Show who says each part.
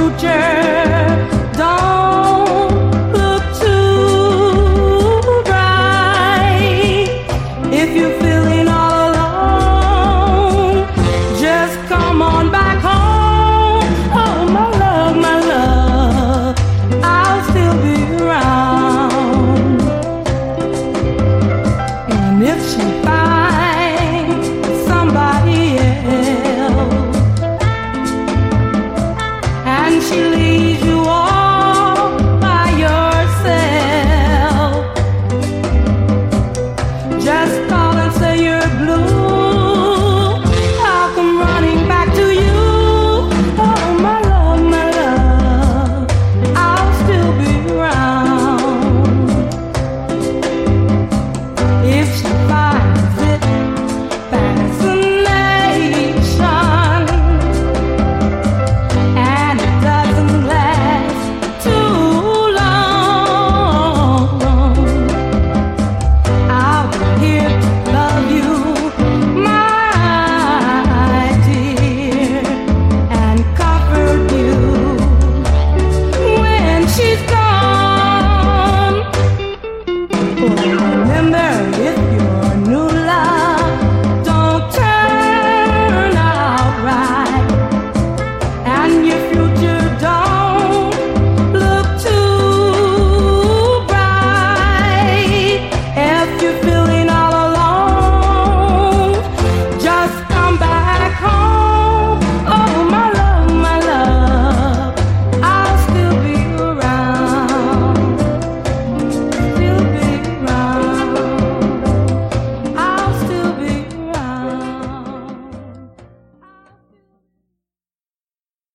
Speaker 1: future. Don't look too bright. If you're feeling all alone, just come on back home. Oh, my love, I'll still be around. And if she finds somebody else and she